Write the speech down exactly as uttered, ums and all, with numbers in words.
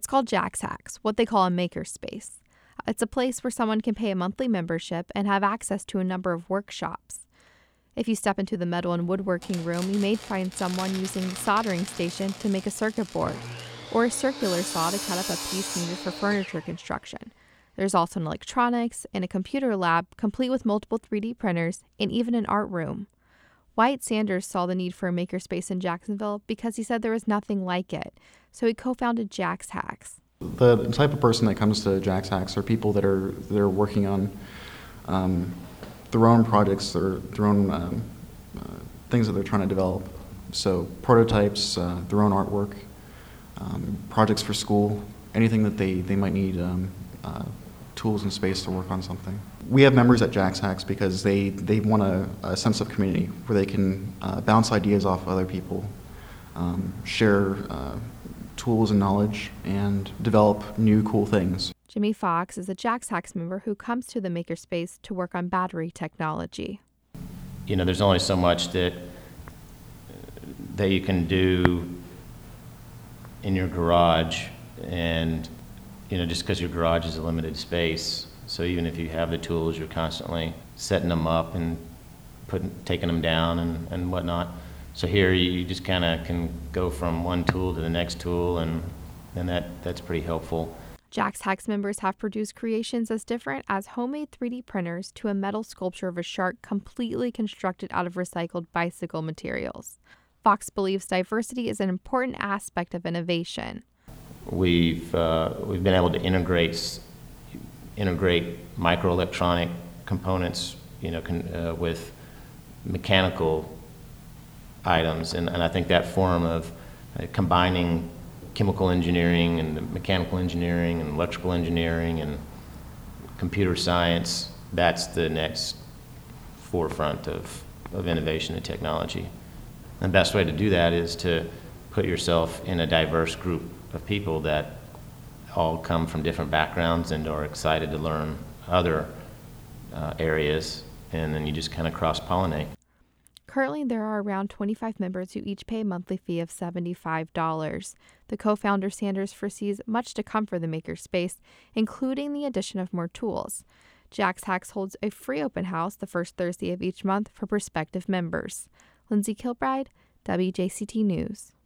called Jack's Hacks, what they call a makerspace. It's a place where someone can pay a monthly membership and have access to a number of workshops. If you step into the metal and woodworking room, you may find someone using the soldering station to make a circuit board, or a circular saw to cut up a piece needed for furniture construction. There's also an electronics and a computer lab, complete with multiple three D printers, and even an art room. Wyatt Sanders saw the need for a makerspace in Jacksonville because he said there was nothing like it, so he co-founded Jack's Hacks. The type of person that comes to Jack's Hacks are people that are they're working on um, their own projects or their own um, uh, things that they're trying to develop. So prototypes, uh, their own artwork, um, projects for school, anything that they, they might need um, uh, tools and space to work on something. We have members at Jack's Hacks because they, they want a, a sense of community where they can uh, bounce ideas off of other people, um, share uh, tools and knowledge, and develop new cool things. Jimmy Fox is a Jack's Hacks member who comes to the makerspace to work on battery technology. You know, there's only so much that that you can do in your garage, and you know, just because your garage is a limited space, so even if you have the tools, you're constantly setting them up and putting, taking them down and, and whatnot. So here you just kind of can go from one tool to the next tool, and and that, that's pretty helpful. Jack's Hacks members have produced creations as different as homemade three D printers to a metal sculpture of a shark completely constructed out of recycled bicycle materials. Fox believes diversity is an important aspect of innovation. We've uh, we've been able to integrate integrate microelectronic components, you know, con, uh, with mechanical items, and, and I think that form of uh, combining chemical engineering and mechanical engineering and electrical engineering and computer science, that's the next forefront of, of innovation and technology. And the best way to do that is to put yourself in a diverse group of people that all come from different backgrounds and are excited to learn other uh, areas, and then you just kind of cross-pollinate. Currently, there are around twenty-five members who each pay a monthly fee of seventy-five dollars. The co-founder Sanders foresees much to come for the makerspace, including the addition of more tools. Jack's Hacks holds a free open house the first Thursday of each month for prospective members. Lindsay Kilbride, W J C T News.